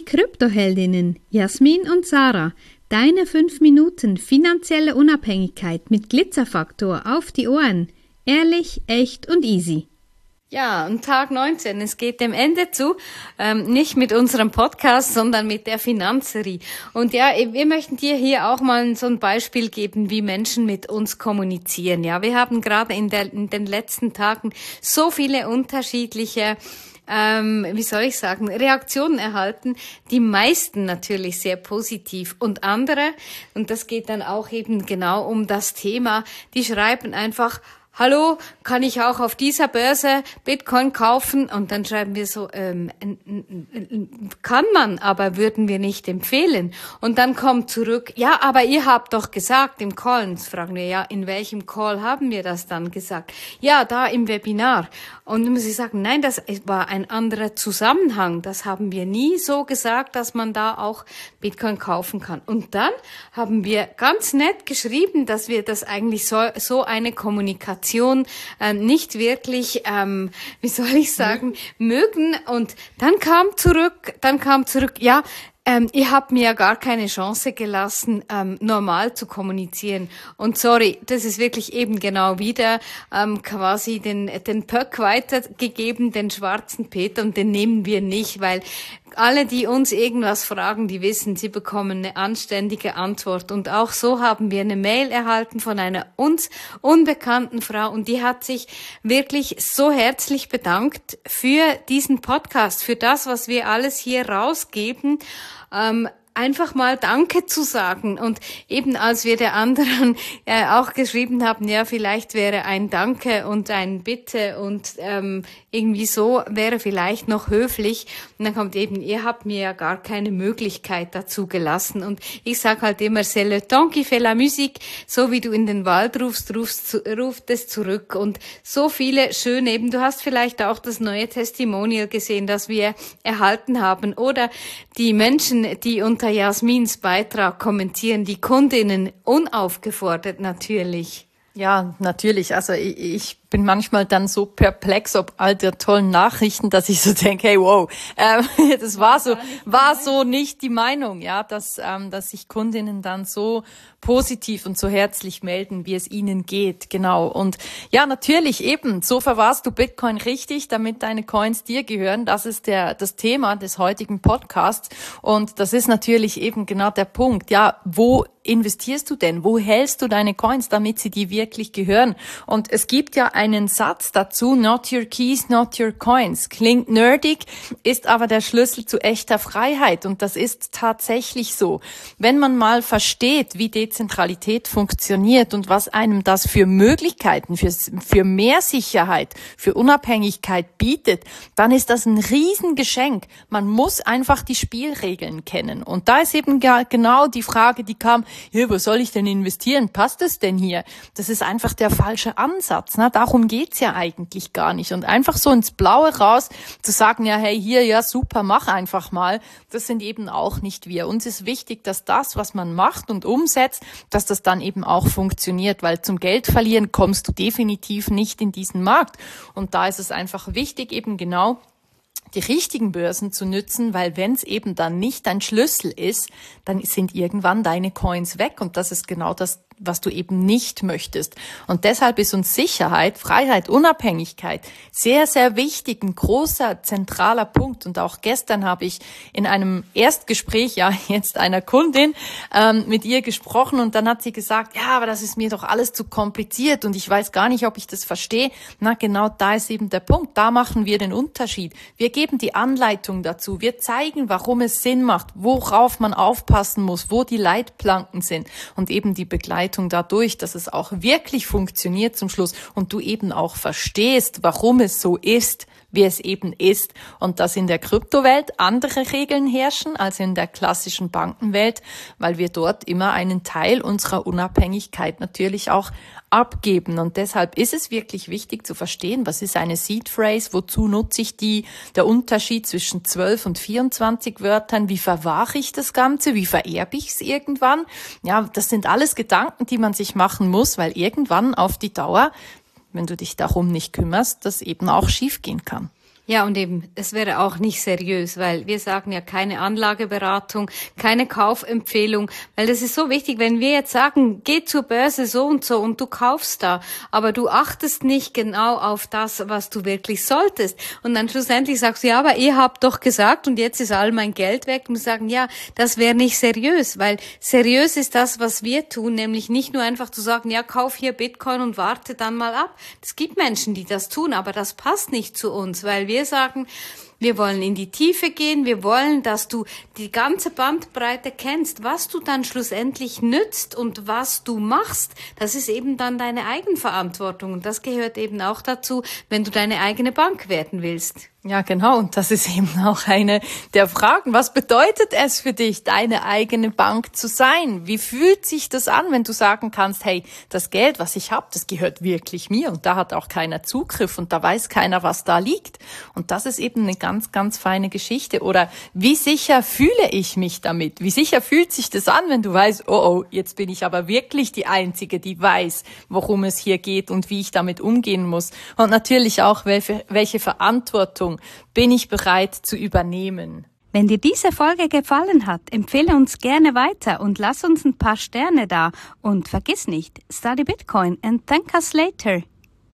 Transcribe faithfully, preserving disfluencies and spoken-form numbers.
Kryptoheldinnen Jasmin und Sarah. Deine fünf Minuten finanzielle Unabhängigkeit mit Glitzerfaktor auf die Ohren. Ehrlich, echt und easy. Ja, und Tag neunzehn, es geht dem Ende zu, ähm, nicht mit unserem Podcast, sondern mit der Finanzerie. Und ja, wir möchten dir hier auch mal so ein Beispiel geben, wie Menschen mit uns kommunizieren. Ja, wir haben gerade in, der, in den letzten Tagen so viele unterschiedliche Ähm, wie soll ich sagen, Reaktionen erhalten, die meisten natürlich sehr positiv und andere, und das geht dann auch eben genau um das Thema, die schreiben einfach: Hallo, kann ich auch auf dieser Börse Bitcoin kaufen? Und dann schreiben wir so, ähm, kann man, aber würden wir nicht empfehlen. Und dann kommt zurück, ja, aber ihr habt doch gesagt im Call. Und fragen wir, ja, in welchem Call haben wir das dann gesagt? Ja, da im Webinar. Und dann muss ich sagen, nein, das war ein anderer Zusammenhang. Das haben wir nie so gesagt, dass man da auch Bitcoin kaufen kann. Und dann haben wir ganz nett geschrieben, dass wir das eigentlich so, so eine Kommunikation Äh, nicht wirklich, ähm, wie soll ich sagen, mögen. Und dann kam zurück, dann kam zurück, ja, ähm, ihr habt mir ja gar keine Chance gelassen, ähm, normal zu kommunizieren. Und sorry, das ist wirklich eben genau wieder ähm, quasi den den Pöck weitergegeben, den schwarzen Peter, und den nehmen wir nicht, weil alle, die uns irgendwas fragen, die wissen, sie bekommen eine anständige Antwort. Und auch so haben wir eine Mail erhalten von einer uns unbekannten Frau, und die hat sich wirklich so herzlich bedankt für diesen Podcast, für das, was wir alles hier rausgeben. Ähm, einfach mal Danke zu sagen. Und eben als wir der anderen äh, auch geschrieben haben, ja, vielleicht wäre ein Danke und ein Bitte und ähm, irgendwie so wäre vielleicht noch höflich. Und dann kommt eben, ihr habt mir ja gar keine Möglichkeit dazu gelassen. Und ich sag halt immer, c'est le temps qui fait la musique. So wie du in den Wald rufst, rufst, ruft es zurück. Und so viele schöne, eben, du hast vielleicht auch das neue Testimonial gesehen, das wir erhalten haben. Oder die Menschen, die unter Jasmins Beitrag kommentieren, die Kundinnen, unaufgefordert natürlich. Ja, natürlich. Also ich, ich bin manchmal dann so perplex ob all der tollen Nachrichten, dass ich so denke, hey, wow, ähm, das war so, war so nicht die Meinung, ja, dass, ähm, dass sich Kundinnen dann so positiv und so herzlich melden, wie es ihnen geht, genau. Und ja, natürlich eben, so verwahrst du Bitcoin richtig, damit deine Coins dir gehören. Das ist der, das Thema des heutigen Podcasts. Und das ist natürlich eben genau der Punkt. Ja, wo investierst du denn? Wo hältst du deine Coins, damit sie dir wirklich gehören? Und es gibt ja einen Satz dazu, not your keys, not your coins. Klingt nerdig, ist aber der Schlüssel zu echter Freiheit. Und das ist tatsächlich so. Wenn man mal versteht, wie Dezentralität funktioniert und was einem das für Möglichkeiten, für, für mehr Sicherheit, für Unabhängigkeit bietet, dann ist das ein Riesengeschenk. Man muss einfach die Spielregeln kennen. Und da ist eben genau die Frage, die kam, ja, wo soll ich denn investieren? Passt es denn hier? Das ist einfach der falsche Ansatz. Ne? Darum geht's ja eigentlich gar nicht. Und einfach so ins Blaue raus zu sagen, ja, hey, hier, ja, super, mach einfach mal, das sind eben auch nicht wir. Uns ist wichtig, dass das, was man macht und umsetzt, dass das dann eben auch funktioniert, weil zum Geld verlieren kommst du definitiv nicht in diesen Markt. Und da ist es einfach wichtig, eben genau die richtigen Börsen zu nützen, weil wenn es eben dann nicht dein Schlüssel ist, dann sind irgendwann deine Coins weg, und das ist genau das, was du eben nicht möchtest. Und deshalb ist uns Sicherheit, Freiheit, Unabhängigkeit sehr, sehr wichtig, ein großer, zentraler Punkt. Und auch gestern habe ich in einem Erstgespräch, ja, jetzt einer Kundin, ähm, mit ihr gesprochen, und dann hat sie gesagt, ja, aber das ist mir doch alles zu kompliziert und ich weiß gar nicht, ob ich das verstehe. Na, genau da ist eben der Punkt. Da machen wir den Unterschied. Wir geben die Anleitung dazu. Wir zeigen, warum es Sinn macht, worauf man aufpassen muss, wo die Leitplanken sind, und eben die Begleitung dadurch, dass es auch wirklich funktioniert zum Schluss und du eben auch verstehst, warum es so ist, wie es eben ist, und dass in der Kryptowelt andere Regeln herrschen als in der klassischen Bankenwelt, weil wir dort immer einen Teil unserer Unabhängigkeit natürlich auch abgeben. Und deshalb ist es wirklich wichtig zu verstehen, was ist eine Seed Phrase, wozu nutze ich die, der Unterschied zwischen zwölf und vierundzwanzig Wörtern, wie verwahre ich das Ganze, wie vererbe ich es irgendwann. Ja, das sind alles Gedanken, die man sich machen muss, weil irgendwann auf die Dauer, wenn du dich darum nicht kümmerst, das eben auch schiefgehen kann. Ja, und eben, es wäre auch nicht seriös, weil wir sagen ja keine Anlageberatung, keine Kaufempfehlung, weil das ist so wichtig, wenn wir jetzt sagen, geh zur Börse so und so und du kaufst da, aber du achtest nicht genau auf das, was du wirklich solltest. Und dann schlussendlich sagst du, ja, aber ihr habt doch gesagt und jetzt ist all mein Geld weg. Und wir sagen, ja, das wäre nicht seriös, weil seriös ist das, was wir tun, nämlich nicht nur einfach zu sagen, ja, kauf hier Bitcoin und warte dann mal ab. Es gibt Menschen, die das tun, aber das passt nicht zu uns, weil wir sagen, wir wollen in die Tiefe gehen, wir wollen, dass du die ganze Bandbreite kennst, was du dann schlussendlich nützt und was du machst. Das ist eben dann deine Eigenverantwortung und das gehört eben auch dazu, wenn du deine eigene Bank werden willst. Ja, genau. Und das ist eben auch eine der Fragen. Was bedeutet es für dich, deine eigene Bank zu sein? Wie fühlt sich das an, wenn du sagen kannst, hey, das Geld, was ich habe, das gehört wirklich mir und da hat auch keiner Zugriff und da weiß keiner, was da liegt. Und das ist eben eine ganz, ganz feine Geschichte. Oder wie sicher fühle ich mich damit? Wie sicher fühlt sich das an, wenn du weißt, oh, oh, jetzt bin ich aber wirklich die Einzige, die weiß, worum es hier geht und wie ich damit umgehen muss. Und natürlich auch, welche, welche Verantwortung bin ich bereit zu übernehmen. Wenn dir diese Folge gefallen hat, empfehle uns gerne weiter und lass uns ein paar Sterne da. Und vergiss nicht, study Bitcoin and thank us later.